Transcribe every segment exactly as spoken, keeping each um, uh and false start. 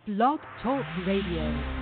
Blog Talk Radio.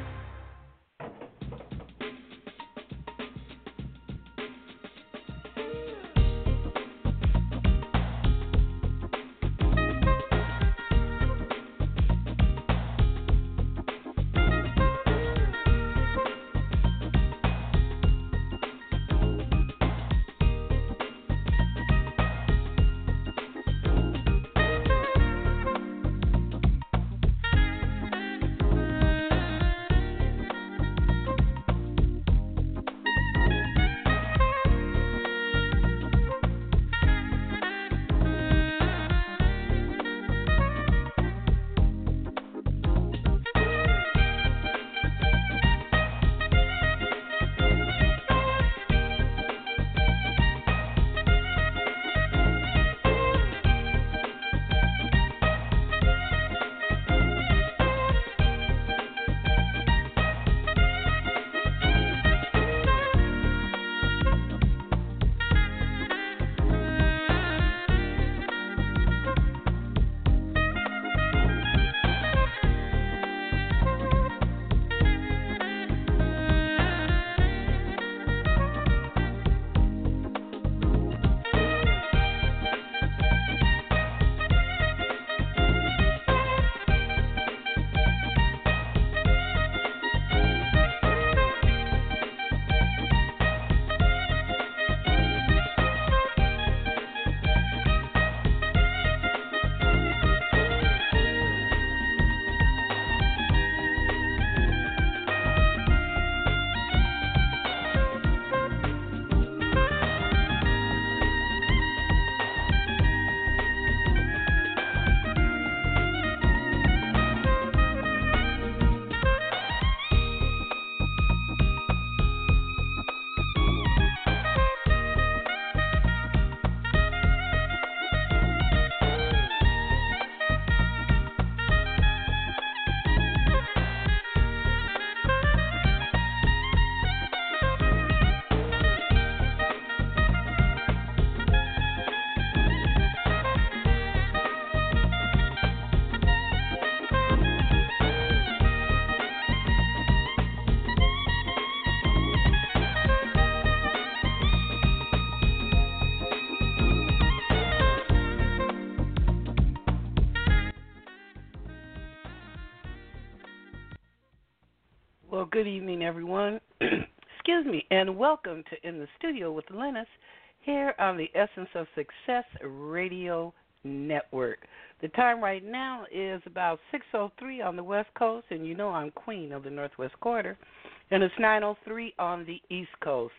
Well, good evening, everyone. Excuse me, and welcome to In the Studio with Lennis here on the Essence of Success Radio Network. The time right now is about six oh three on the West Coast, and you know I'm queen of the Northwest Quarter, and it's nine oh three on the East Coast.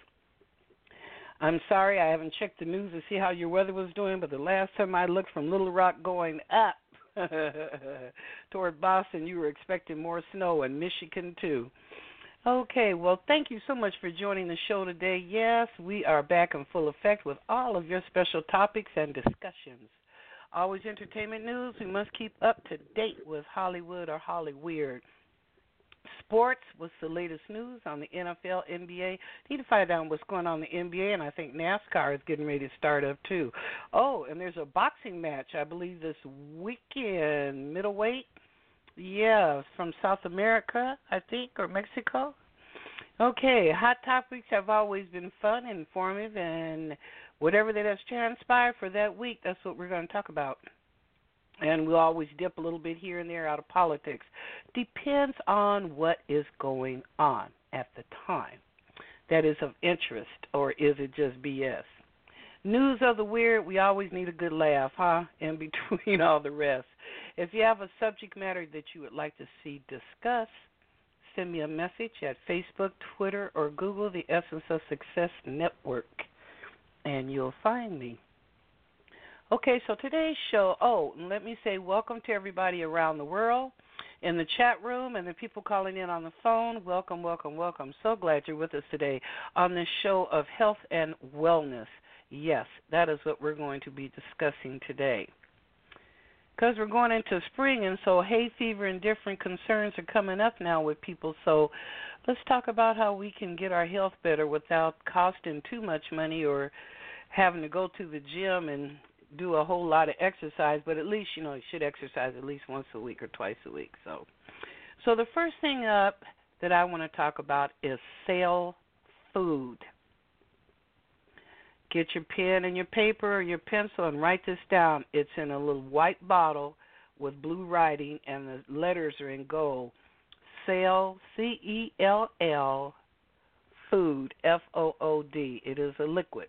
I'm sorry I haven't checked the news to see how your weather was doing, but the last time I looked from Little Rock going up toward Boston, you were expecting more snow, and Michigan too. Okay, well, thank you so much for joining the show today. Yes, we are back in full effect with all of your special topics and discussions. Always entertainment news. We must keep up to date with Hollywood or Hollyweird. Sports, what's the latest news on the N F L, N B A? Need to find out what's going on in the N B A, and I think NASCAR is getting ready to start up too. Oh, and there's a boxing match, I believe, this weekend, middleweight. Yeah, from South America, I think, or Mexico. Okay, hot topics have always been fun, informative, and whatever that has transpired for that week, that's what we're going to talk about. And we'll always dip a little bit here and there out of politics. Depends on what is going on at the time that is of interest, or is it just B S? News of the weird, we always need a good laugh, huh, in between all the rest. If you have a subject matter that you would like to see discussed, send me a message at Facebook, Twitter, or Google the Essence of Success Network, and you'll find me. Okay, so today's show, oh, and let me say welcome to everybody around the world in the chat room and the people calling in on the phone. Welcome, welcome, welcome. So glad you're with us today on this show of health and wellness. Yes, that is what we're going to be discussing today. Because we're going into spring, and so hay fever and different concerns are coming up now with people. So let's talk about how we can get our health better without costing too much money or having to go to the gym and do a whole lot of exercise, but at least, you know, you should exercise at least once a week or twice a week. So, so the first thing up that I want to talk about is cell food. Get your pen and your paper or your pencil and write this down. It's in a little white bottle with blue writing, and the letters are in gold. Cell, C E L L, food, F O O D. It is a liquid.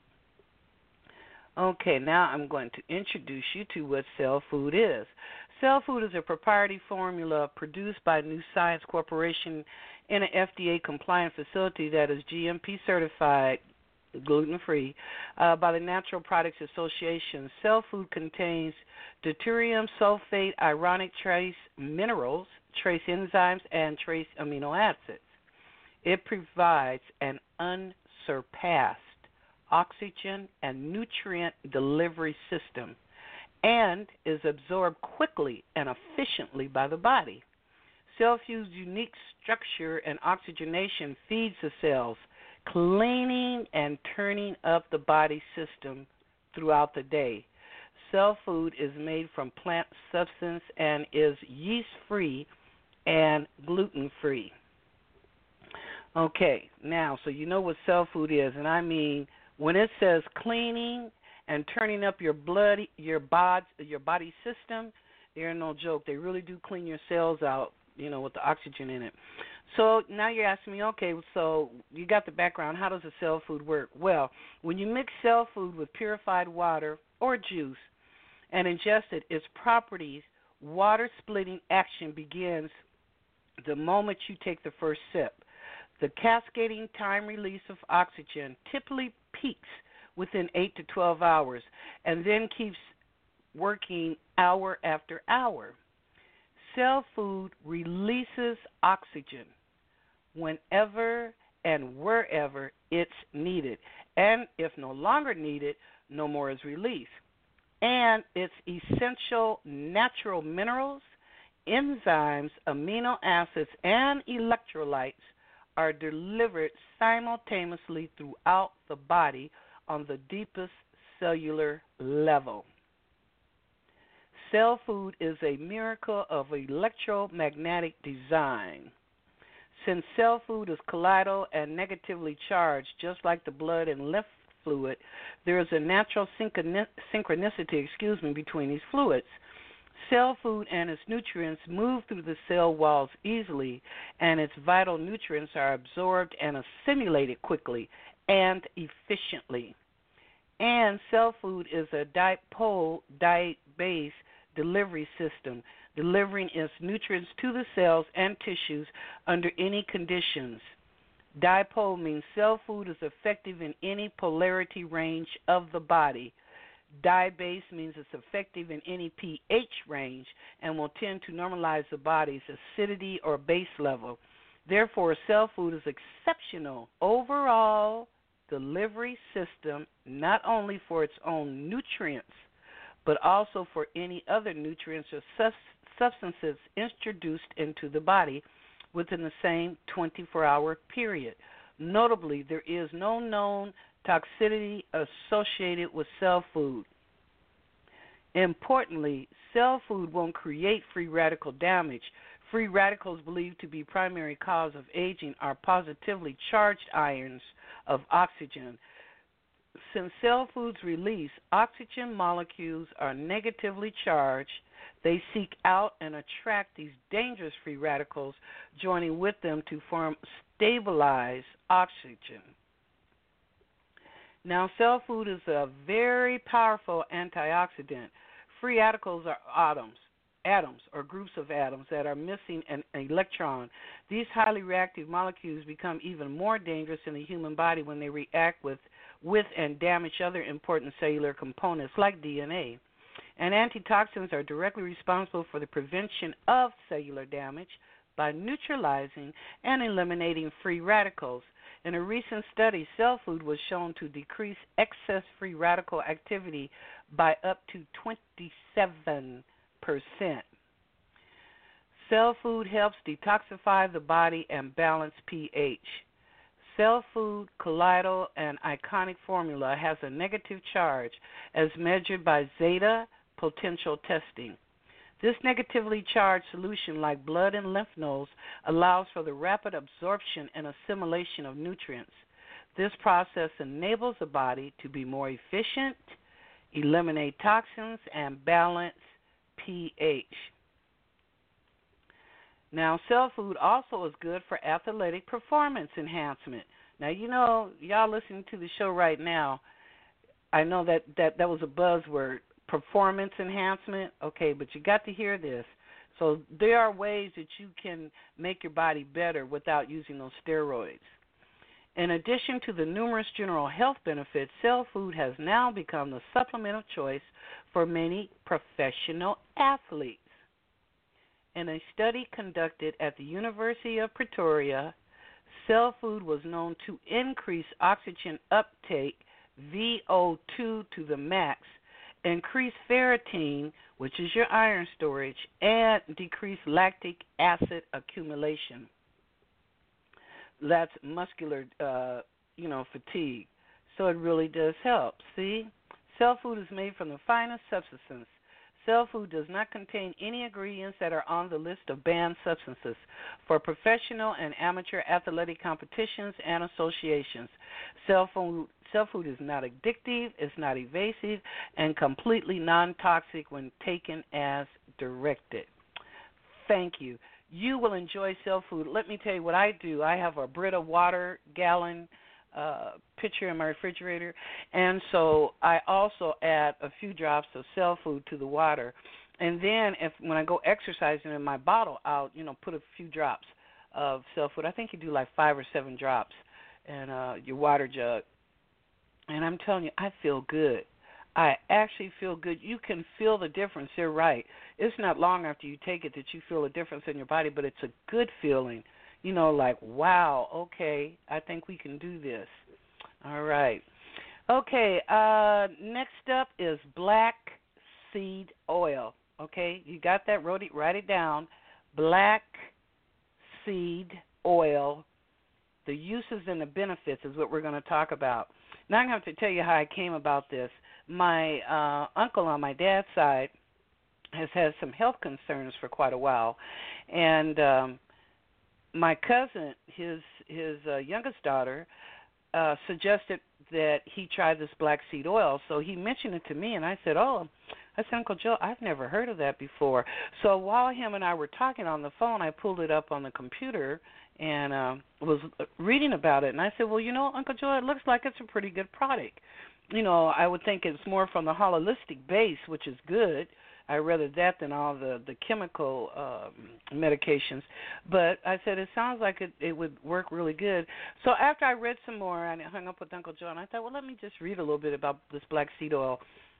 Okay, now I'm going to introduce you to what cell food is. Cell food is a proprietary formula produced by New Science Corporation in an F D A-compliant facility that is G M P certified, gluten-free, uh, by the Natural Products Association. Cell food contains deuterium sulfate, ionic trace minerals, trace enzymes, and trace amino acids. It provides an unsurpassed oxygen and nutrient delivery system and is absorbed quickly and efficiently by the body. Cell food's unique structure and oxygenation feeds the cells, cleaning and turning up the body system throughout the day. Cell food is made from plant substance and is yeast-free and gluten-free. Okay, now, so you know what cell food is, and I mean, when it says cleaning and turning up your blood, your bod, your body system, they're no joke. They really do clean your cells out, you know, with the oxygen in it. So now you're asking me, okay, so you got the background. How does a cell food work? Well, when you mix cell food with purified water or juice and ingest it, its properties, water-splitting action begins the moment you take the first sip. The cascading time release of oxygen typically peaks within eight to twelve hours and then keeps working hour after hour. Cell food releases oxygen whenever and wherever it's needed. And if no longer needed, no more is released. And its essential natural minerals, enzymes, amino acids, and electrolytes are delivered simultaneously throughout the body on the deepest cellular level. Cell food is a miracle of electromagnetic design. Since cell food is colloidal and negatively charged, just like the blood and lymph fluid, there is a natural synchronicity, excuse me, between these fluids. Cell food and its nutrients move through the cell walls easily, and its vital nutrients are absorbed and assimilated quickly and efficiently. And cell food is a dipole diet-based delivery system, delivering its nutrients to the cells and tissues under any conditions. Dipole means cell food is effective in any polarity range of the body. Dye-based means it's effective in any pH range and will tend to normalize the body's acidity or base level. Therefore, cell food is exceptional overall delivery system, not only for its own nutrients, but also for any other nutrients or sus- substances introduced into the body within the same twenty-four hour period. Notably, there is no known toxicity associated with cell food. Importantly, cell food won't create free radical damage. Free radicals believed to be primary cause of aging are positively charged ions of oxygen. Since cell foods release oxygen molecules are negatively charged, they seek out and attract these dangerous free radicals, joining with them to form stabilized oxygen. Now, cell food is a very powerful antioxidant. Free radicals are atoms, atoms or groups of atoms that are missing an electron. These highly reactive molecules become even more dangerous in the human body when they react with, with and damage other important cellular components like D N A. And antitoxins are directly responsible for the prevention of cellular damage by neutralizing and eliminating free radicals. In a recent study, cell food was shown to decrease excess free radical activity by up to twenty-seven percent. Cell food helps detoxify the body and balance pH. Cell Food Colloidal and Ionic Formula has a negative charge as measured by zeta potential testing. This negatively charged solution, like blood and lymph nodes, allows for the rapid absorption and assimilation of nutrients. This process enables the body to be more efficient, eliminate toxins, and balance pH. Now, Cell Food also is good for athletic performance enhancement. Now, you know, y'all listening to the show right now, I know that, that, that was a buzzword, performance enhancement. Okay, but you got to hear this. So there are ways that you can make your body better without using those steroids. In addition to the numerous general health benefits, Cell Food has now become the supplement of choice for many professional athletes. In a study conducted at the University of Pretoria, Cell Food was known to increase oxygen uptake, V O two, to the max, increase ferritin, which is your iron storage, and decrease lactic acid accumulation. That's muscular, uh, you know, fatigue. So it really does help. See, Cell Food is made from the finest substances. Cell Food does not contain any ingredients that are on the list of banned substances for professional and amateur athletic competitions and associations. Cell Food, Cell Food is not addictive, it's not evasive, and completely non-toxic when taken as directed. Thank you. You will enjoy Cell Food. Let me tell you what I do. I have a Brita water gallon uh, pitcher in my refrigerator, and so I also add a few drops of Cell Food to the water. And then if when I go exercising in my bottle, I'll you know put a few drops of Cell Food. I think you do like five or seven drops in uh, your water jug. And I'm telling you, I feel good. I actually feel good. You can feel the difference. You're right. It's not long after you take it that you feel a difference in your body, but it's a good feeling. You know, like, wow, okay, I think we can do this. All right. Okay, uh, next up is black seed oil. Okay, you got that? Wrote it, write it down. Black seed oil. The uses and the benefits is what we're going to talk about. Now I'm going to have to tell you how I came about this. My uh, uncle on my dad's side has had some health concerns for quite a while, and um, my cousin, his his uh, youngest daughter, uh, suggested that he try this black seed oil. So he mentioned it to me, and I said, "Oh," I said, "Uncle Joe, I've never heard of that before." So while him and I were talking on the phone, I pulled it up on the computer and uh, was reading about it. And I said, "Well, you know, Uncle Joe, it looks like it's a pretty good product. You know, I would think it's more from the holistic base, which is good. I rather that than all the, the chemical um, medications." But I said, it sounds like it, it would work really good. So after I read some more, I hung up with Uncle Joe, and I thought, well, let me just read a little bit about this black seed oil.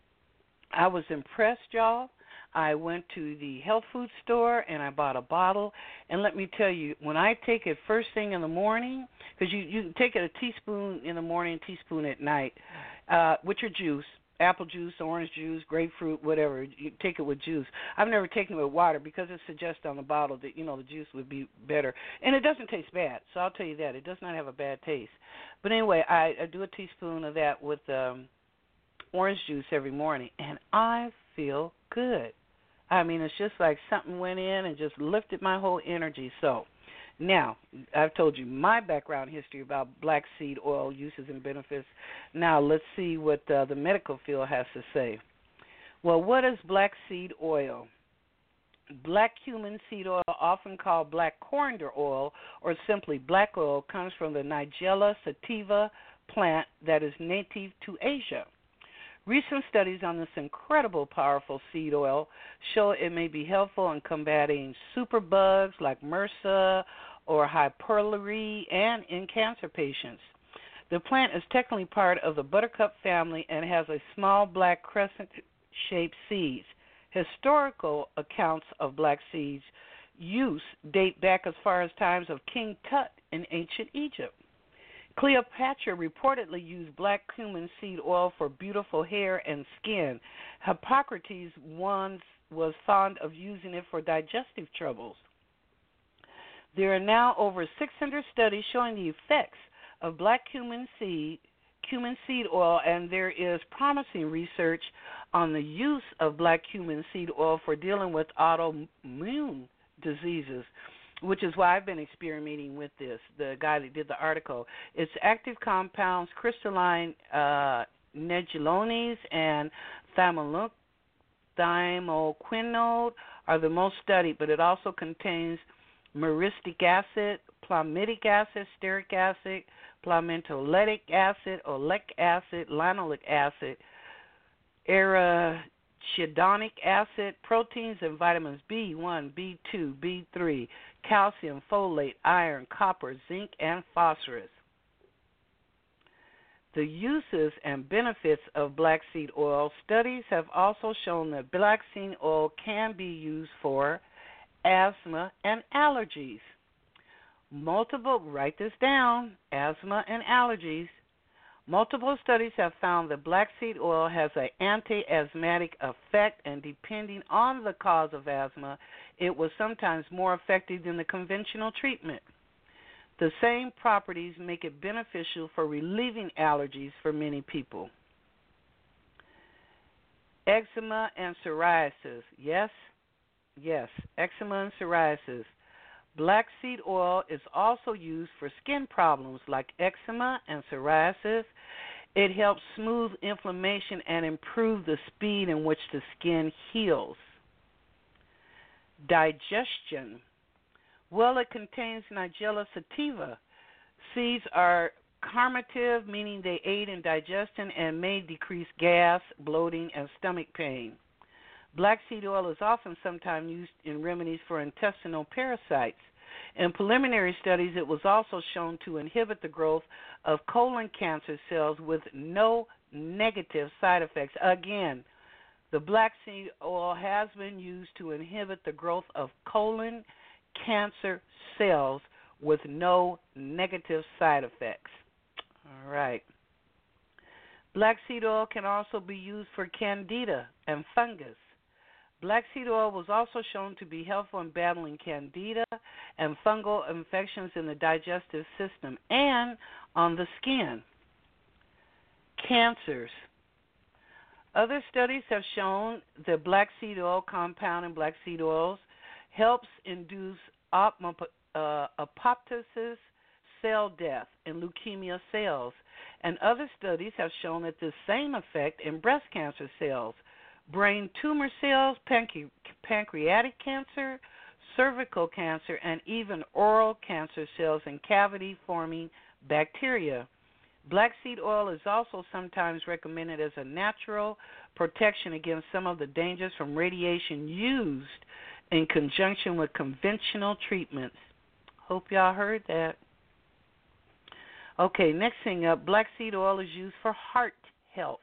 I was impressed, y'all. I went to the health food store, and I bought a bottle. And let me tell you, when I take it first thing in the morning, because you, you take it a teaspoon in the morning, a teaspoon at night, uh, with your juice, apple juice, orange juice, grapefruit, whatever. You take it with juice. I've never taken it with water because it suggests on the bottle that, you know, the juice would be better. And it doesn't taste bad, so I'll tell you that. It does not have a bad taste. But anyway, I, I do a teaspoon of that with um, orange juice every morning, and I feel good. I mean, it's just like something went in and just lifted my whole energy. So now, I've told you my background history about black seed oil uses and benefits. Now, let's see what uh, the medical field has to say. Well, what is black seed oil? Black cumin seed oil, often called black coriander oil or simply black oil, comes from the Nigella sativa plant that is native to Asia. Recent studies on this incredible, powerful seed oil show it may be helpful in combating superbugs like MRSA or H. pylori and in cancer patients. The plant is technically part of the buttercup family and has a small black crescent-shaped seeds. Historical accounts of black seeds use date back as far as times of King Tut in ancient Egypt. Cleopatra reportedly used black cumin seed oil for beautiful hair and skin. Hippocrates once was fond of using it for digestive troubles. There are now over six hundred studies showing the effects of black cumin seed, cumin seed oil, and there is promising research on the use of black cumin seed oil for dealing with autoimmune diseases, which is why I've been experimenting with this, the guy that did the article. Its active compounds, crystalline uh, negulones and thymol- thymoquinone, are the most studied, but it also contains myristic acid, palmitic acid, stearic acid, palmitoleic acid, oleic acid, linoleic acid, arachidonic acid, proteins and vitamins B one, B two, B three, calcium, folate, iron, copper, zinc, and phosphorus. The uses and benefits of black seed oil. Studies have also shown that black seed oil can be used for asthma and allergies. Multiple, write this down, asthma and allergies. Multiple studies have found that black seed oil has an anti-asthmatic effect, and depending on the cause of asthma, it was sometimes more effective than the conventional treatment. The same properties make it beneficial for relieving allergies for many people. Eczema and psoriasis. Yes, yes, eczema and psoriasis. Black seed oil is also used for skin problems like eczema and psoriasis. It helps smooth inflammation and improve the speed in which the skin heals. Digestion. Well, it contains Nigella sativa. Seeds are carminative, meaning they aid in digestion and may decrease gas, bloating, and stomach pain. Black seed oil is often sometimes used in remedies for intestinal parasites. In preliminary studies, it was also shown to inhibit the growth of colon cancer cells with no negative side effects. Again, the black seed oil has been used to inhibit the growth of colon cancer cells with no negative side effects. All right. Black seed oil can also be used for candida and fungus. Black seed oil was also shown to be helpful in battling candida and fungal infections in the digestive system and on the skin. Cancers. Other studies have shown that black seed oil compound in black seed oils helps induce op- uh, apoptosis, cell death in leukemia cells, and other studies have shown that the same effect in breast cancer cells, brain tumor cells, pancre- pancreatic cancer, cervical cancer, and even oral cancer cells and cavity-forming bacteria. Black seed oil is also sometimes recommended as a natural protection against some of the dangers from radiation used in conjunction with conventional treatments. Hope y'all heard that. Okay, next thing up, black seed oil is used for heart health.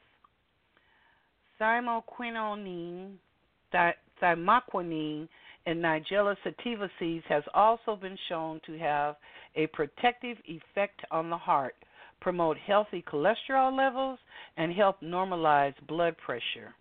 Thymoquinone, th- thymoquinone in Nigella sativa seeds has also been shown to have a protective effect on the heart, promote healthy cholesterol levels, and help normalize blood pressure.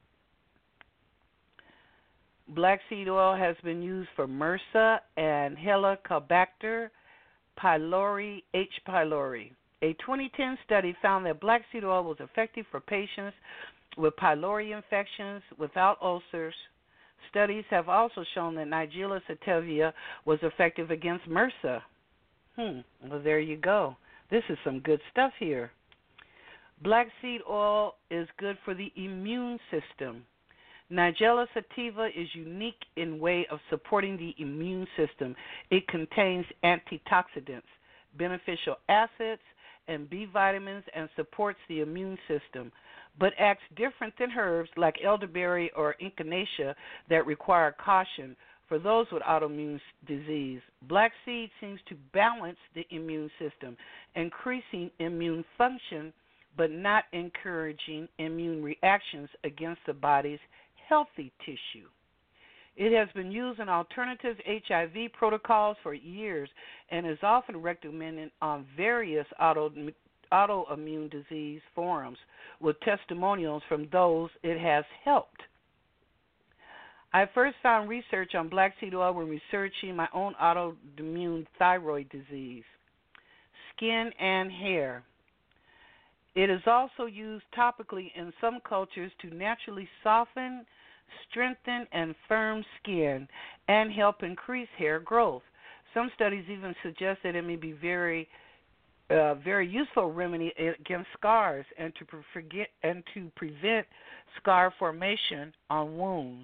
Black seed oil has been used for MRSA and Helicobacter pylori, H. pylori. A twenty ten study found that black seed oil was effective for patients with pylori infections without ulcers. Studies have also shown that Nigella sativa was effective against MRSA. Hmm, well, there you go. This is some good stuff here. Black seed oil is good for the immune system. Nigella sativa is unique in way of supporting the immune system. It contains antioxidants, beneficial acids, and B vitamins and supports the immune system, but acts different than herbs like elderberry or echinacea that require caution for those with autoimmune disease. Black seed seems to balance the immune system, increasing immune function, but not encouraging immune reactions against the body's healthy tissue. It has been used in alternative H I V protocols for years and is often recommended on various auto, autoimmune disease forums with testimonials from those it has helped. I first found research on black seed oil when researching my own autoimmune thyroid disease. skin and hair. It is also used topically in some cultures to naturally soften, strengthen, and firm skin and help increase hair growth. Some studies even suggest that it may be very, uh, very useful remedy against scars and to forget and to prevent scar formation on wounds.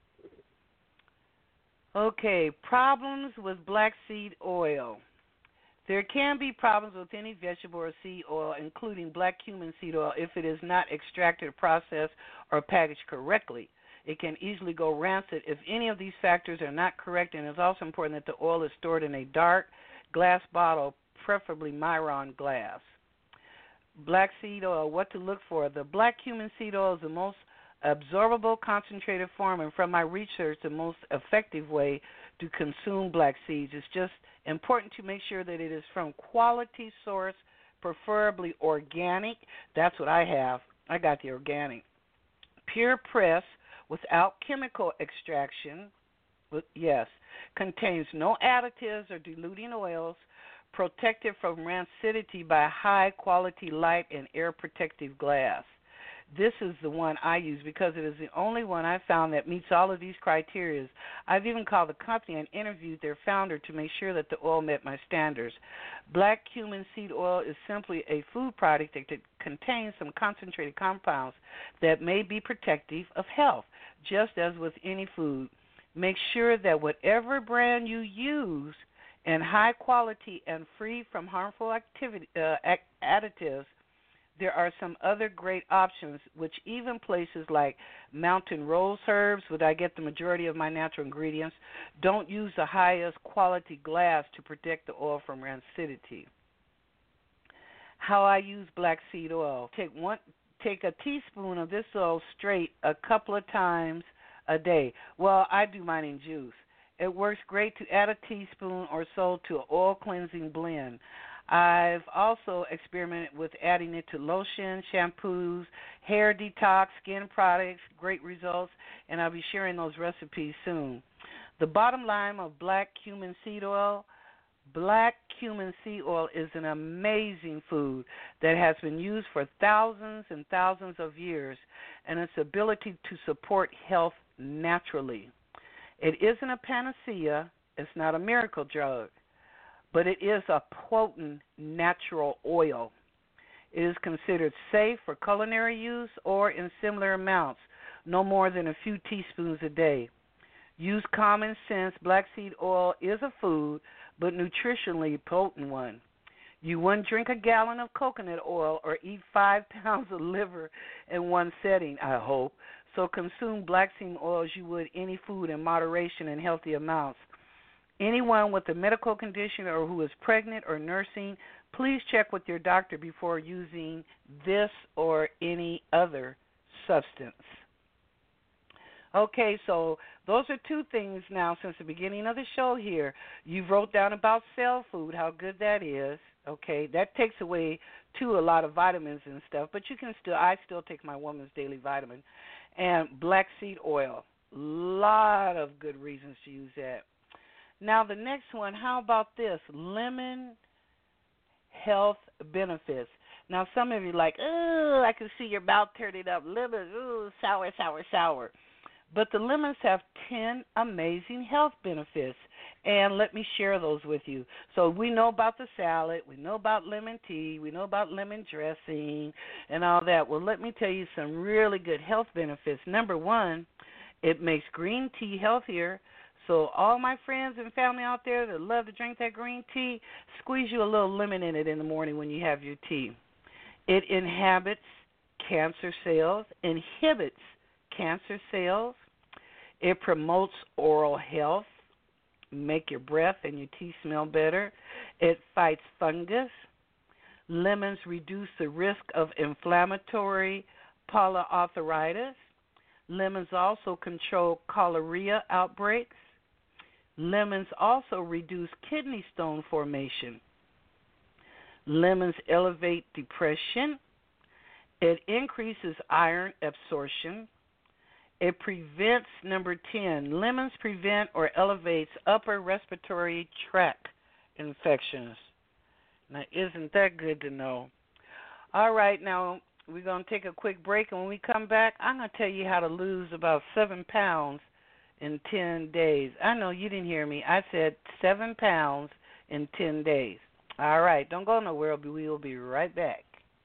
Okay, problems with black seed oil. There can be problems with any vegetable or seed oil, including black cumin seed oil, if it is not extracted, processed, or packaged correctly. It can easily go rancid if any of these factors are not correct, and it's also important that the oil is stored in a dark glass bottle, preferably Myron glass. Black seed oil, what to look for. The black cumin seed oil is the most absorbable concentrated form, and from my research, the most effective way to consume black seeds. It's just important to make sure that it is from quality source, preferably organic. That's what I have. I got the organic. Pure press without chemical extraction, yes, contains no additives or diluting oils, protected from rancidity by high-quality light and air-protective glass. This is the one I use because it is the only one I found that meets all of these criteria. I've even called the company and interviewed their founder to make sure that the oil met my standards. Black cumin seed oil is simply a food product that contains some concentrated compounds that may be protective of health, just as with any food. Make sure that whatever brand you use and high quality and free from harmful activity, uh, additives. There are some other great options, which even places like Mountain Rose Herbs, where I get the majority of my natural ingredients, don't use the highest quality glass to protect the oil from rancidity. How I use black seed oil. Take one, take a teaspoon of this oil straight a couple of times a day. Well, I do mine in juice. It works great to add a teaspoon or so to an oil cleansing blend. I've also experimented with adding it to lotion, shampoos, hair detox, skin products, great results, and I'll be sharing those recipes soon. The bottom line of black cumin seed oil, black cumin seed oil is an amazing food that has been used for thousands and thousands of years, and its ability to support health naturally. It isn't a panacea, it's not a miracle drug, but it is a potent natural oil. It is considered safe for culinary use or in similar amounts, no more than a few teaspoons a day. Use common sense. Black seed oil is a food, but nutritionally potent one. You wouldn't drink a gallon of coconut oil or eat five pounds of liver in one setting, I hope. So consume black seed oil as you would any food in moderation and healthy amounts. Anyone with a medical condition or who is pregnant or nursing, please check with your doctor before using this or any other substance. Okay, so those are two things now since the beginning of the show here. You wrote down about cell food, how good that is. Okay, that takes away, too, a lot of vitamins and stuff, but you can still, I still take my woman's daily vitamin. And black seed oil, lot of good reasons to use that. Now, the next one, how about this? Lemon health benefits. Now, some of you are like, oh, I can see your mouth turning up. Lemon, ooh, sour, sour, sour. But the lemons have ten amazing health benefits, and let me share those with you. So we know about the salad, we know about lemon tea, we know about lemon dressing and all that. Well, let me tell you some really good health benefits. Number one, it makes green tea healthier. So all my friends and family out there that love to drink that green tea, squeeze you a little lemon in it in the morning when you have your tea. It inhibits cancer cells, inhibits cancer cells. It promotes oral health, make your breath and your tea smell better. It fights fungus. Lemons reduce the risk of inflammatory polyarthritis. Lemons also control cholera outbreaks. Lemons also reduce kidney stone formation. Lemons elevate depression. It increases iron absorption. It prevents, number ten, lemons prevent or elevates upper respiratory tract infections. Now, isn't that good to know? All right, now we're going to take a quick break, and when we come back, I'm going to tell you how to lose about seven pounds in ten days. I know you didn't hear me. I said seven pounds in ten days. All right, don't go nowhere. We will be right back.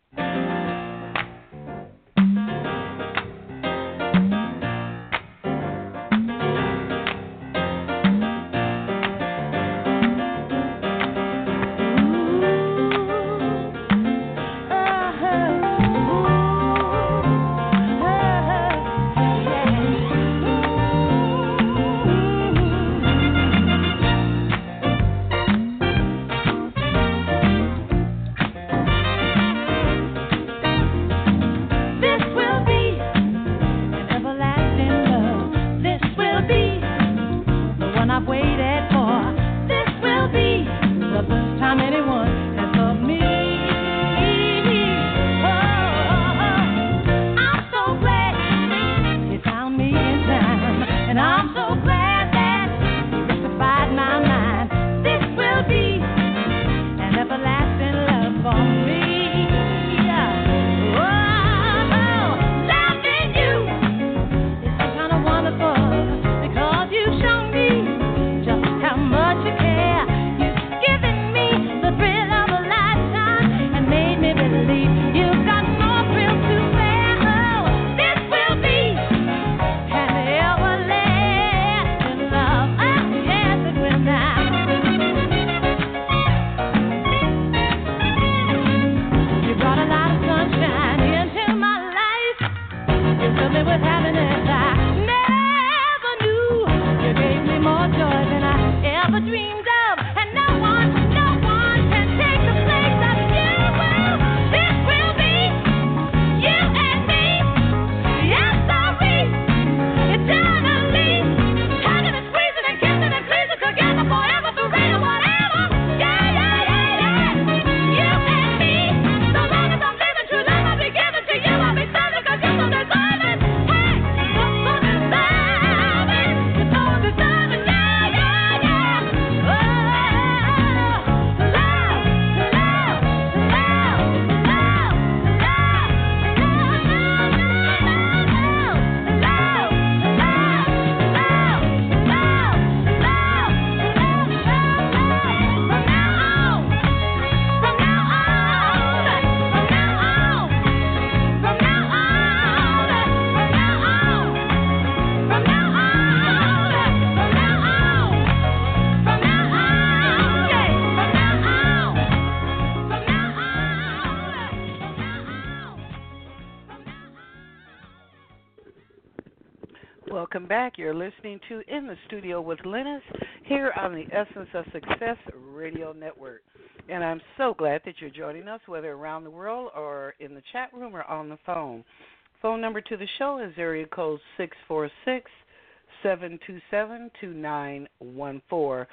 Welcome back. You're listening to In the Studio with Lennis here on the Essence of Success Radio Network. And I'm so glad that you're joining us, whether around the world or in the chat room or on the phone. Phone number to the show is area code six four six, seven two seven, two nine one four.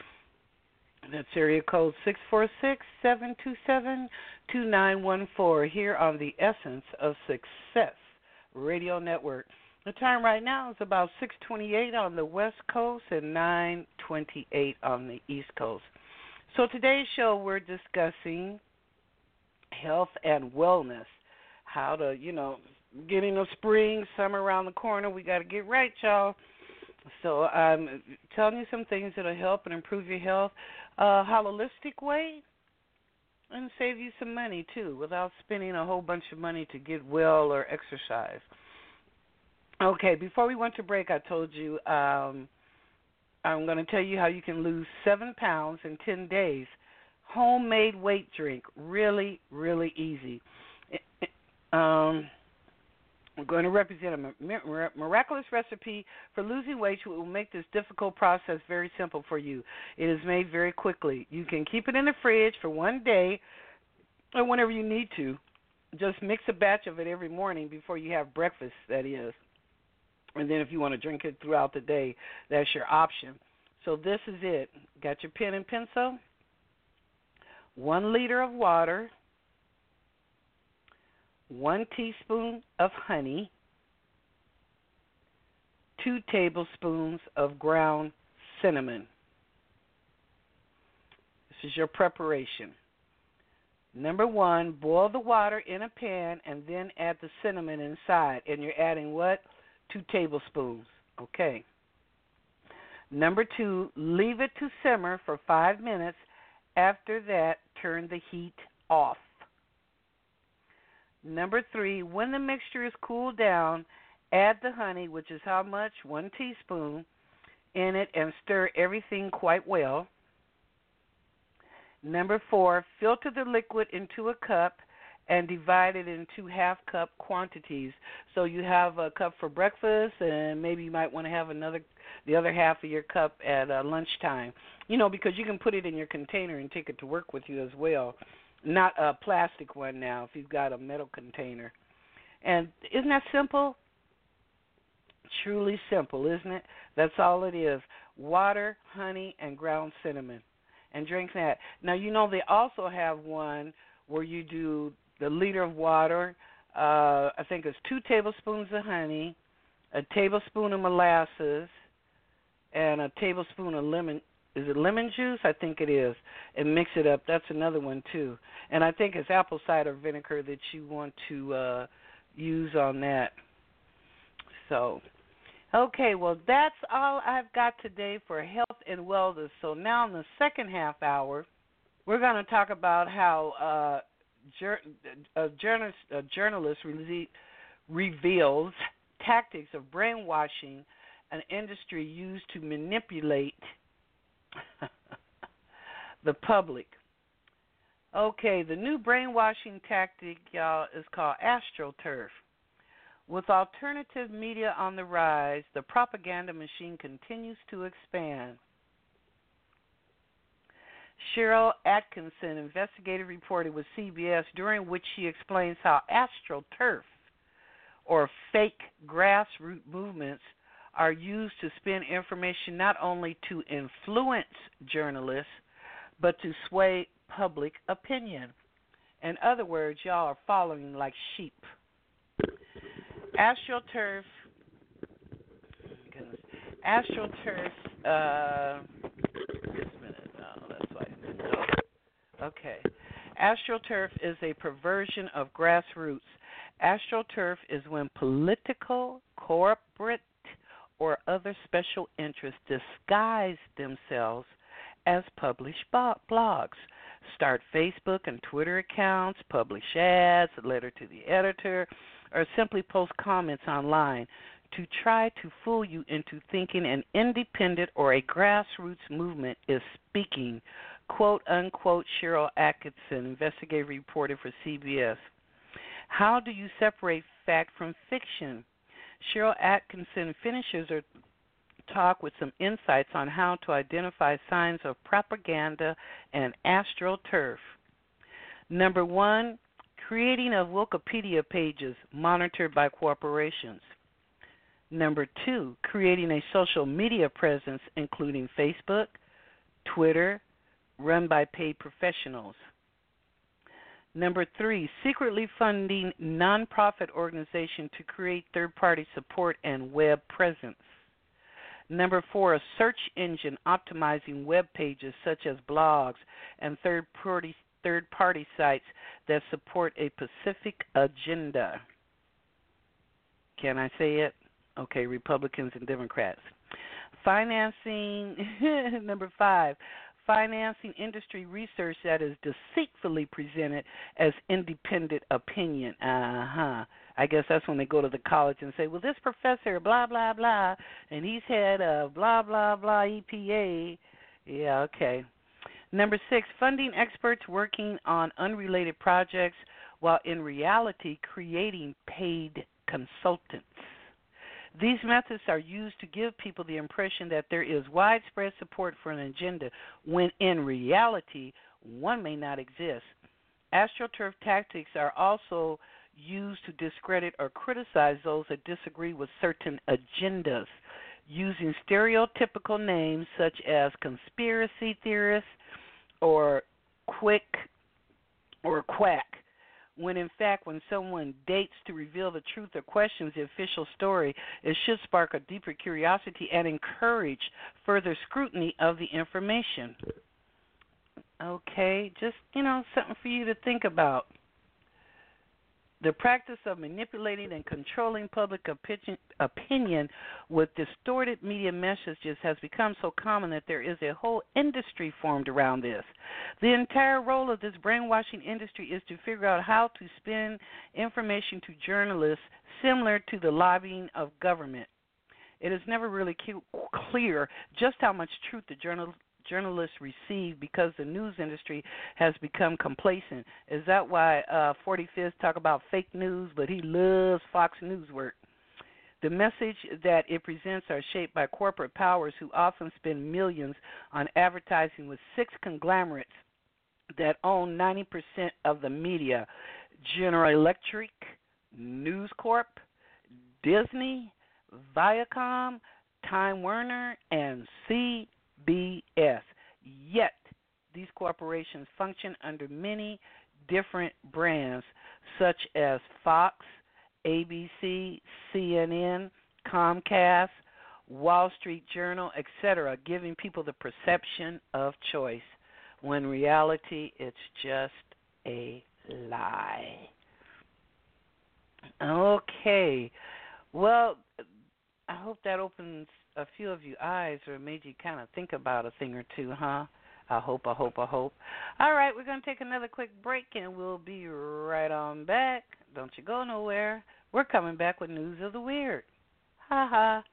That's area code six four six, seven two seven, two nine one four here on the Essence of Success Radio Network. The time right now is about six twenty-eight on the West Coast and nine twenty-eight on the East Coast. So today's show we're discussing health and wellness, how to, you know, get in the spring, summer around the corner. We got to get right, y'all. So I'm telling you some things that will help and improve your health, uh, holistic way, and save you some money, too, without spending a whole bunch of money to get well or exercise. Okay, before we went to break, I told you um, I'm going to tell you how you can lose seven pounds in ten days. Homemade weight drink, really, really easy. Um, I'm going to represent a miraculous recipe for losing weight which will make this difficult process very simple for you. It is made very quickly. You can keep it in the fridge for one day or whenever you need to. Just mix a batch of it every morning before you have breakfast, that is. And then if you want to drink it throughout the day, that's your option. So this is it. Got your pen and pencil? One liter of water, one teaspoon of honey, two tablespoons of ground cinnamon. This is your preparation. Number one, boil the water in a pan and then add the cinnamon inside. And you're adding what? Two tablespoons. Okay. Number two, leave it to simmer for five minutes. After that, turn the heat off. Number three, when the mixture is cooled down, add the honey, which is how much? One teaspoon, in it and stir everything quite well. Number four, filter the liquid into a cup and divide it into half-cup quantities. So you have a cup for breakfast, and maybe you might want to have another, the other half of your cup at uh, lunchtime. You know, because you can put it in your container and take it to work with you as well. Not a plastic one now, if you've got a metal container. And isn't that simple? Truly simple, isn't it? That's all it is. Water, honey, and ground cinnamon. And drink that. Now, you know, they also have one where you do the liter of water. Uh, I think it's two tablespoons of honey, a tablespoon of molasses, and a tablespoon of lemon. Is it lemon juice? I think it is. And mix it up. That's another one, too. And I think it's apple cider vinegar that you want to uh, use on that. So, okay, well, that's all I've got today for health and wellness. So now in the second half hour, we're going to talk about how uh, jur- a, journalist, a journalist re- reveals tactics of brainwashing an industry used to manipulate the public. Okay, the new brainwashing tactic, y'all, is called AstroTurf. With alternative media on the rise, the propaganda machine continues to expand. Cheryl Atkinson, investigative reporter with C B S, during which she explains how AstroTurf, or fake grassroots movements, are used to spin information not only to influence journalists, but to sway public opinion. In other words, y'all are following like sheep. AstroTurf, goodness, AstroTurf, uh, just a minute, no, that's why I didn't know. Okay. AstroTurf is a perversion of grassroots. AstroTurf is when political, corporate, or other special interests disguise themselves as published blogs, start Facebook and Twitter accounts, publish ads, a letter to the editor, or simply post comments online to try to fool you into thinking an independent or a grassroots movement is speaking, quote, unquote, Cheryl Atkinson, investigative reporter for C B S. How do you separate fact from fiction? Cheryl Atkinson finishes her talk with some insights on how to identify signs of propaganda and AstroTurf. Number one, creating of Wikipedia pages monitored by corporations. Number two, creating a social media presence including Facebook, Twitter, run by paid professionals. Number three, secretly funding nonprofit organizations to create third-party support and web presence. Number four, a search engine optimizing web pages such as blogs and third-party third-party sites that support a specific agenda. Can I say it? Okay, Republicans and Democrats. Financing, number five, financing industry research that is deceitfully presented as independent opinion. Uh-huh. I guess that's when they go to the college and say, well, this professor, blah, blah, blah, and he's head of blah, blah, blah, E P A. Yeah, okay. Number six, funding experts working on unrelated projects while in reality creating paid consultants. These methods are used to give people the impression that there is widespread support for an agenda when in reality one may not exist. AstroTurf tactics are also used to discredit or criticize those that disagree with certain agendas, using stereotypical names such as conspiracy theorists or quick or quack, when in fact when someone dates to reveal the truth or questions the official story, it should spark a deeper curiosity and encourage further scrutiny of the information. Okay, just, you know, something for you to think about. The practice of manipulating and controlling public opinion, opinion with distorted media messages has become so common that there is a whole industry formed around this. The entire role of this brainwashing industry is to figure out how to spin information to journalists similar to the lobbying of government. It is never really clear just how much truth the journal, journalists receive because the news industry has become complacent. Is that why uh, forty-fifth talk about fake news, but he loves Fox News work? The message that it presents are shaped by corporate powers who often spend millions on advertising with six conglomerates that own ninety percent of the media: General Electric, News Corp, Disney, Viacom, Time Warner, and C B S. Yet, these corporations function under many different brands such as Fox, A B C, C N N, Comcast, Wall Street Journal, et cetera, giving people the perception of choice, when in reality it's just a lie. Okay. Well, I hope that opens a few of you eyes or made you kind of think about a thing or two, huh? I hope, I hope, I hope. All right, we're going to take another quick break, and we'll be right on back. Don't you go nowhere. We're coming back with News of the Weird. Ha ha.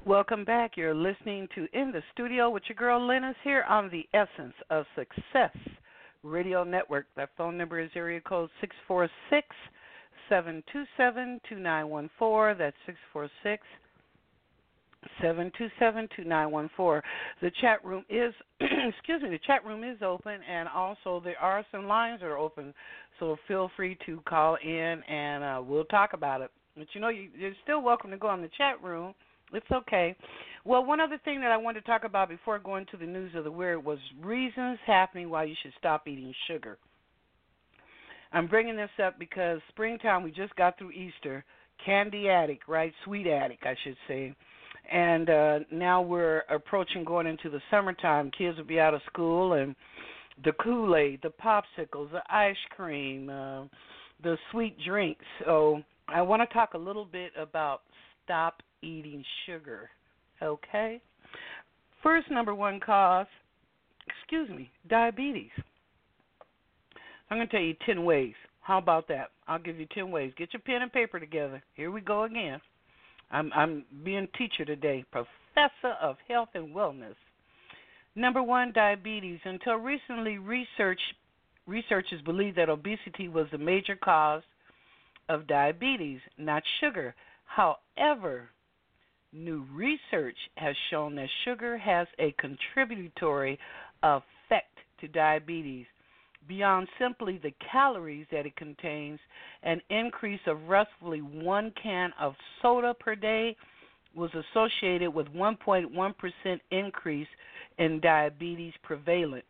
Welcome back. You're listening to In the Studio with your girl Lennis here on the Essence of Success Radio Network. That phone number is area code six four six, seven two seven, two nine one four. That's six four six, seven two seven, two nine one four. The chat room is, excuse me, the chat room is open, and also there are some lines that are open, so feel free to call in, and uh, we'll talk about it. But, you know, you, you're still welcome to go on the chat room. It's okay. Well, one other thing that I wanted to talk about before going to the news of the weird was reasons happening why you should stop eating sugar. I'm bringing this up because springtime, we just got through Easter, candy addict, right, sweet addict, I should say. And uh, now we're approaching going into the summertime. Kids will be out of school, and the Kool-Aid, the popsicles, the ice cream, uh, the sweet drinks. So I want to talk a little bit about stop eating sugar, okay? First number one cause, excuse me, diabetes. I'm going to tell you ten ways. How about that? I'll give you ten ways. Get your pen and paper together. Here we go again. I'm, I'm being teacher today, professor of health and wellness. Number one, diabetes. Until recently, research researchers believed that obesity was the major cause of diabetes, not sugar. However, new research has shown that sugar has a contributory effect to diabetes. Beyond simply the calories that it contains, an increase of roughly one can of soda per day was associated with one point one percent increase in diabetes prevalence.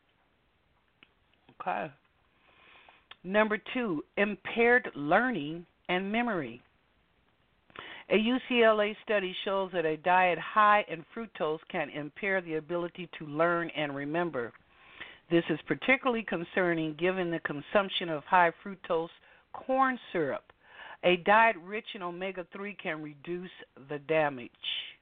Okay. Number two, impaired learning and memory. A U C L A study shows that a diet high in fructose can impair the ability to learn and remember. This is particularly concerning given the consumption of high fructose corn syrup. A diet rich in omega three can reduce the damage.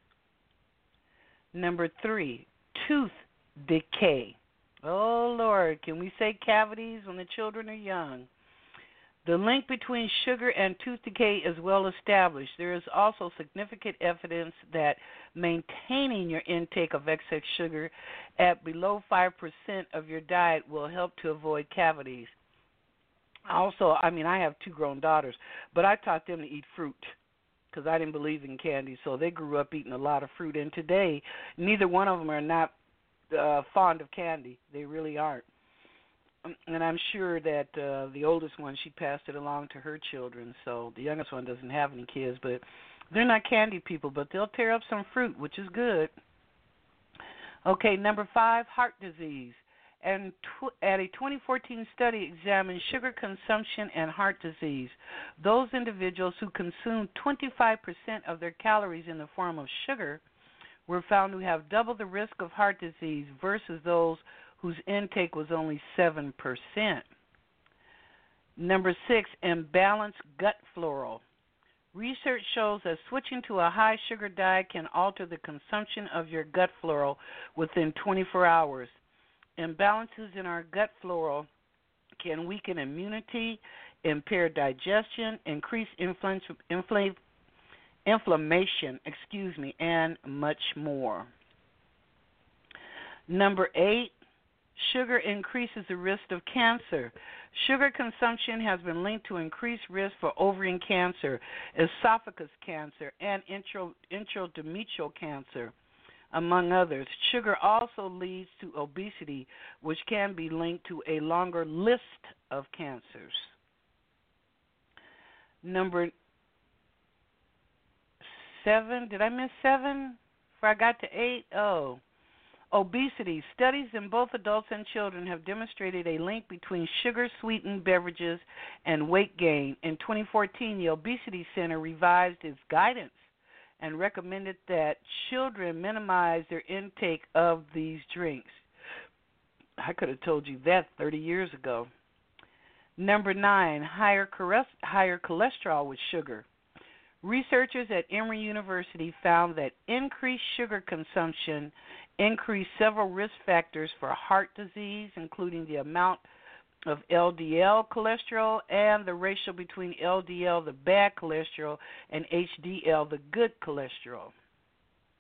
Number three, tooth decay. Oh, Lord, can we say cavities when the children are young? The link between sugar and tooth decay is well established. There is also significant evidence that maintaining your intake of excess sugar at below five percent of your diet will help to avoid cavities. Also, I mean, I have two grown daughters, but I taught them to eat fruit because I didn't believe in candy, so they grew up eating a lot of fruit. And today, neither one of them are not uh, fond of candy. They really aren't. And I'm sure that uh, the oldest one, she passed it along to her children. So the youngest one doesn't have any kids, but they're not candy people, but they'll tear up some fruit, which is good. Okay, number five, heart disease. And tw- at a twenty fourteen study examined sugar consumption and heart disease. Those individuals who consumed twenty-five percent of their calories in the form of sugar were found to have double the risk of heart disease versus those whose intake was only seven percent. Number six, imbalanced gut flora. Research shows that switching to a high-sugar diet can alter the consumption of your gut flora within twenty-four hours. Imbalances in our gut flora can weaken immunity, impair digestion, increase infl- infl- inflammation, excuse me, and much more. Number eight, sugar increases the risk of cancer. Sugar consumption has been linked to increased risk for ovarian cancer, esophagus cancer, and intro, intradermal cancer, among others. Sugar also leads to obesity, which can be linked to a longer list of cancers. Number seven, did I miss seven? Before I got to eight? Oh. Obesity. Studies in both adults and children have demonstrated a link between sugar-sweetened beverages and weight gain. In twenty fourteen, the Obesity Center revised its guidance and recommended that children minimize their intake of these drinks. I could have told you that thirty years ago. Number nine, higher higher cholesterol with sugar. Researchers at Emory University found that increased sugar consumption increased several risk factors for heart disease, including the amount of L D L cholesterol and the ratio between L D L, the bad cholesterol, and H D L, the good cholesterol.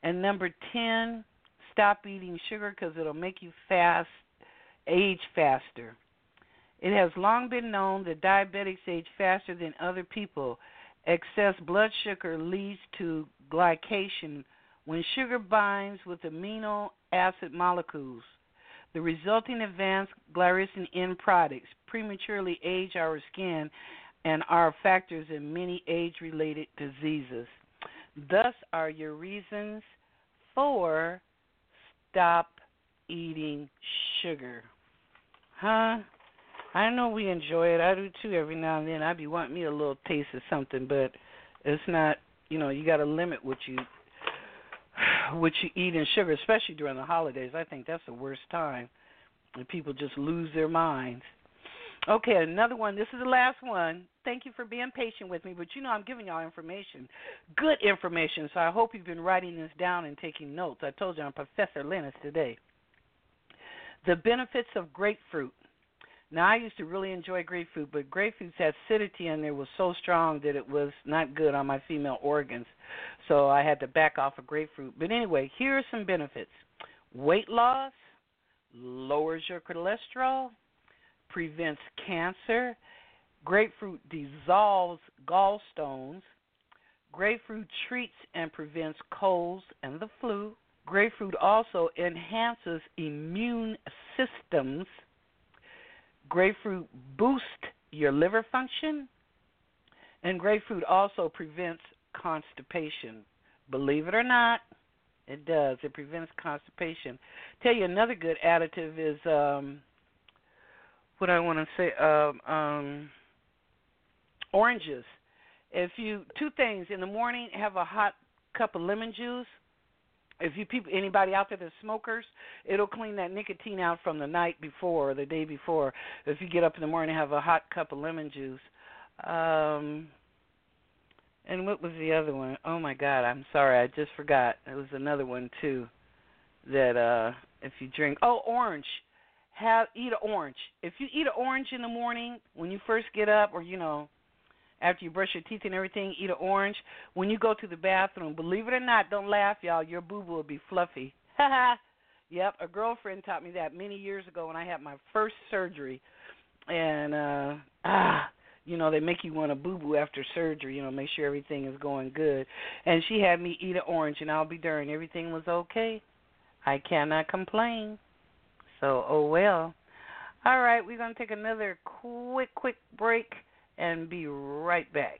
And number ten, stop eating sugar because it'll make you fast, age faster. It has long been known that diabetics age faster than other people. Excess blood sugar leads to glycation when sugar binds with amino acid molecules. The resulting advanced glycine end products prematurely age our skin and are factors in many age-related diseases. Thus are your reasons for stop eating sugar. Huh? I know we enjoy it. I do too every now and then. I be wanting me a little taste of something, but it's not, you know, you got to limit what you what you eat in sugar, especially during the holidays. I think that's the worst time when people just lose their minds. Okay, another one. This is the last one. Thank you for being patient with me, but you know I'm giving y'all information, good information, so I hope you've been writing this down and taking notes. I told you I'm Professor Lennis today. The benefits of grapefruit. Now, I used to really enjoy grapefruit, but grapefruit's acidity in there was so strong that it was not good on my female organs, so I had to back off of grapefruit. But anyway, here are some benefits. Weight loss, lowers your cholesterol, prevents cancer. Grapefruit dissolves gallstones. Grapefruit treats and prevents colds and the flu. Grapefruit also enhances immune systems. Grapefruit boosts your liver function. And grapefruit also prevents constipation. Believe it or not, it does. It prevents constipation. Tell you another good additive is, um, what I want to say, um, um, oranges. If you, two things, in the morning, have a hot cup of lemon juice. If you people, anybody out there that's smokers, it'll clean that nicotine out from the night before or the day before. If you get up in the morning and have a hot cup of lemon juice. Um, and what was the other one? Oh, my God, I'm sorry. I just forgot. There was another one, too, that uh, if you drink. Oh, orange. Have Eat an orange. If you eat an orange in the morning when you first get up or, you know, after you brush your teeth and everything, eat an orange. When you go to the bathroom, believe it or not, don't laugh, y'all, your boo-boo will be fluffy. Yep, a girlfriend taught me that many years ago when I had my first surgery. And, uh, ah, you know, they make you want a boo-boo after surgery, you know, make sure everything is going good. And she had me eat an orange, and I'll be darned, everything was okay. I cannot complain. So, oh, well. All right, we're going to take another quick, quick break and be right back.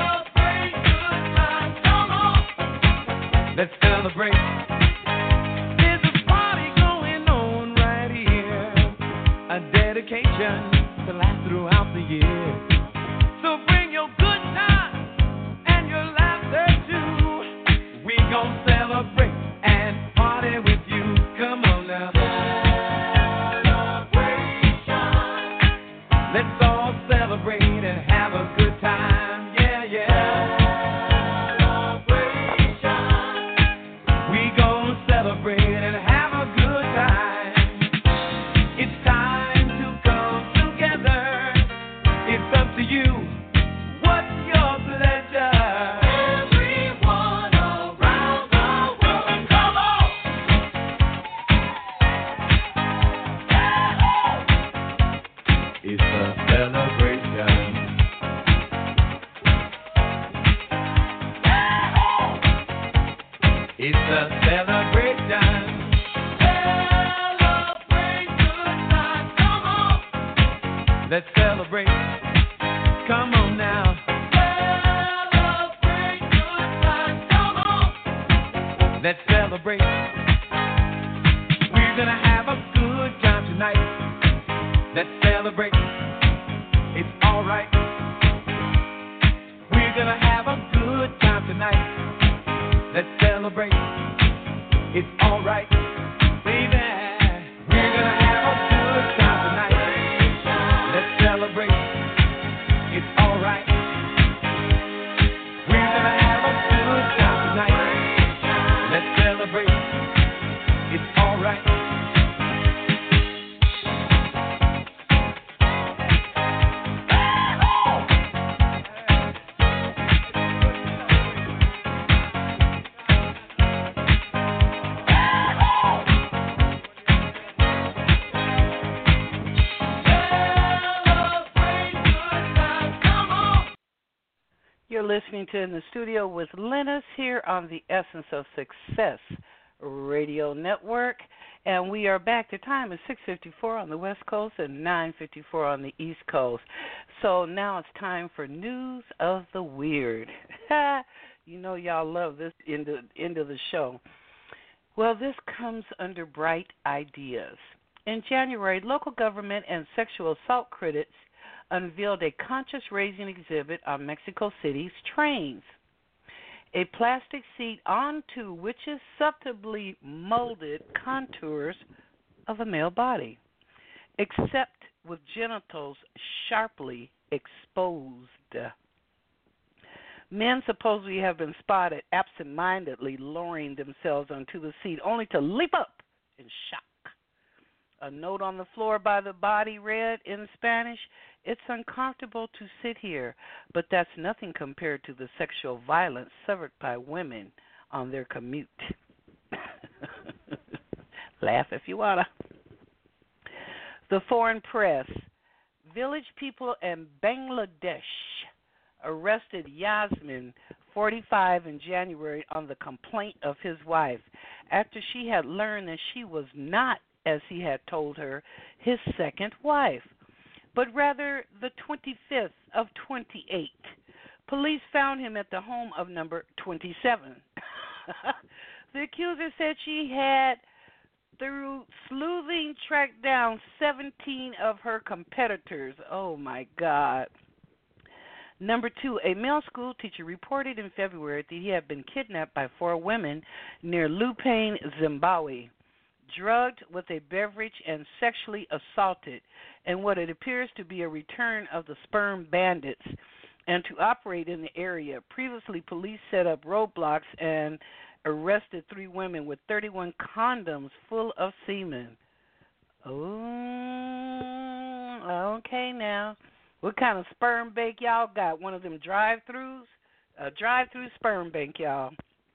Let's celebrate. celebration to last throughout the year. So bring your good time and your laughter too. We gon' celebrate and party with you. Come on now. Celebration. Let's all celebrate and have a good time. Yeah, yeah. Celebration. We gon' celebrate and have a good time. It's time to come together. It's up to you. What's your pleasure? Everyone around the world, come on. It's a celebration. It's a celebration. Celebrate good times, come on. Let's celebrate. Come on now. Celebrate good times, come on. Let's celebrate. We're gonna have a good time tonight. Let's celebrate. It's alright. We're gonna have a good time tonight. Let's celebrate. It's alright, baby. We're gonna have a good time tonight. Let's celebrate. It's alright. We're gonna have a good time tonight. Let's celebrate. It's alright. You're listening to In the Studio with Lennis here on the Essence of Success Radio Network. And we are back. The time is six fifty-four on the West Coast and nine fifty-four on the East Coast. So now it's time for News of the Weird. You know y'all love this end of, end of the show. Well, this comes under Bright Ideas. In January, local government and sexual assault critics unveiled a conscious-raising exhibit on Mexico City's trains. A plastic seat onto which is subtly molded contours of a male body, except with genitals sharply exposed. Men supposedly have been spotted absent-mindedly lowering themselves onto the seat, only to leap up in shock. A note on the floor by the body read in Spanish, "It's uncomfortable to sit here, but that's nothing compared to the sexual violence suffered by women on their commute." Laugh if you wanna. The foreign press. Village people in Bangladesh arrested Yasmin, forty-five, in January on the complaint of his wife after she had learned that she was not, as he had told her, his second wife, but rather the twenty-fifth of twenty-eight. Police found him at the home of number twenty-seven. The accuser said she had, through sleuthing, tracked down seventeen of her competitors. Oh, my God. Number two, a male school teacher reported in February that he had been kidnapped by four women near Lupane, Zimbabwe, drugged with a beverage and sexually assaulted in what it appears to be a return of the sperm bandits and to operate in the area. Previously, police set up roadblocks and arrested three women with thirty-one condoms full of semen. Oh, okay now. What kind of sperm bank y'all got? One of them drive-thrus? A drive-through sperm bank, y'all.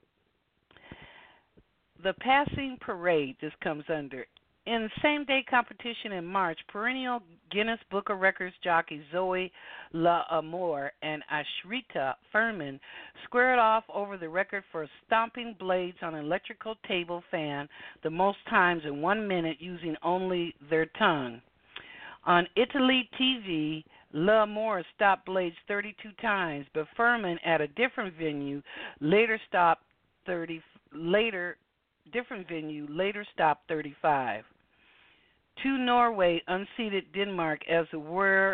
The passing parade, this comes under. In same-day competition in March, perennial Guinness Book of Records jockey Zoe L'Amour and Ashrita Furman squared off over the record for stomping blades on an electrical table fan the most times in one minute using only their tongue. On Italy T V, L'Amour stopped blades thirty-two times, but Furman at a different venue later stopped thirty later different venue later stopped thirty-five. To Norway unseated Denmark as the world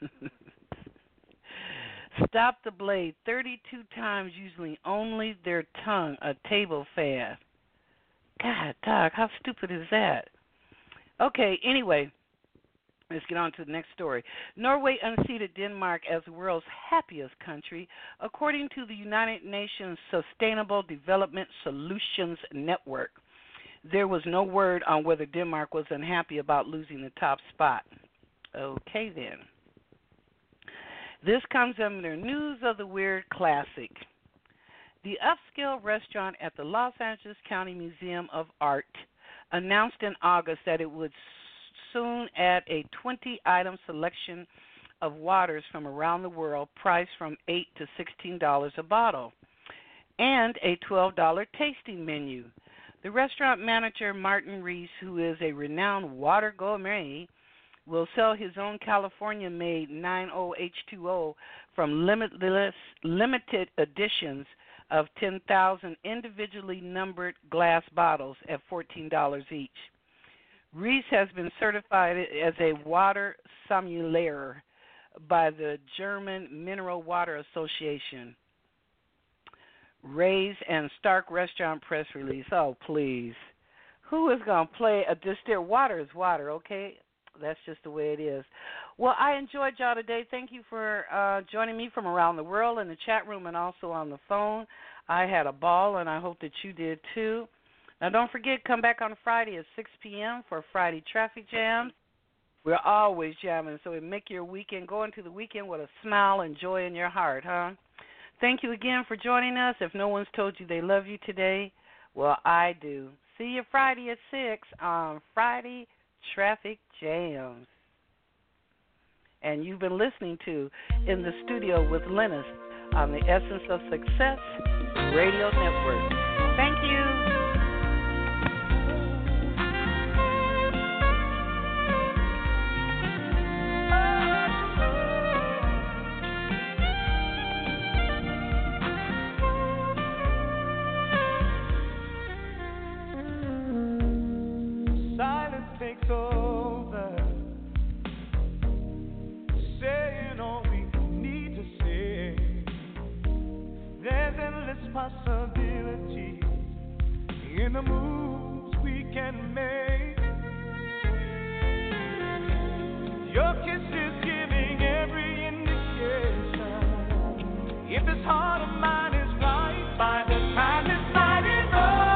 stopped the blade thirty-two times using only their tongue, a table fan. God, dog, how stupid is that? Okay, anyway, let's get on to the next story. Norway unseated Denmark as the world's happiest country, according to the United Nations Sustainable Development Solutions Network. There was no word on whether Denmark was unhappy about losing the top spot. Okay, then. This comes under News of the Weird Classic. The upscale restaurant at the Los Angeles County Museum of Art announced in August that it would soon add a twenty-item selection of waters from around the world, priced from eight dollars to sixteen dollars a bottle, and a twelve dollars tasting menu. The restaurant manager, Martin Reese, who is a renowned water gourmet, will sell his own California-made nine O H two O from limitless, limited editions of ten thousand individually numbered glass bottles at fourteen dollars each. Reese has been certified as a water sommelier by the German Mineral Water Association. Ray's and Stark Restaurant press release. Oh, please. Who is going to play a distilled water is water, okay? That's just the way it is. Well, I enjoyed y'all today. Thank you for uh, joining me from around the world in the chat room and also on the phone. I had a ball, and I hope that you did too. Now, don't forget, come back on Friday at six p.m. for Friday Traffic Jams. We're always jamming, so it make your weekend, go into the weekend with a smile and joy in your heart, huh? Thank you again for joining us. If no one's told you they love you today, well, I do. See you Friday at six on Friday Traffic Jams. And you've been listening to In the Studio with Lennis on the Essence of Success Radio Network. Thank you. Takes over, saying all we need to say. There's endless possibilities in the moves we can make. Your kiss is giving every indication. If this heart of mine is right, by the time this night is over,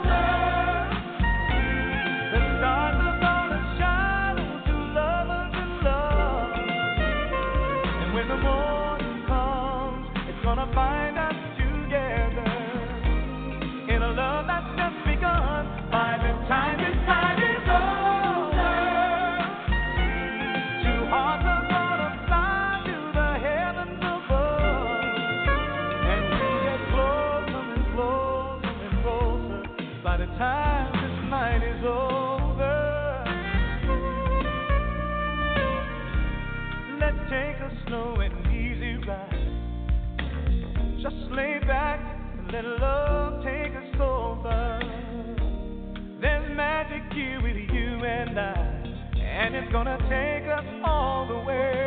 find us together in a love that's just begun. By the time this time is over, two hearts are gonna fly to the heavens above, and we get closer and closer and closer. By the time this night is over, let's take a slow and easy ride. Just lay back and let love take us over. There's magic here with you and I, and it's gonna take us all the way.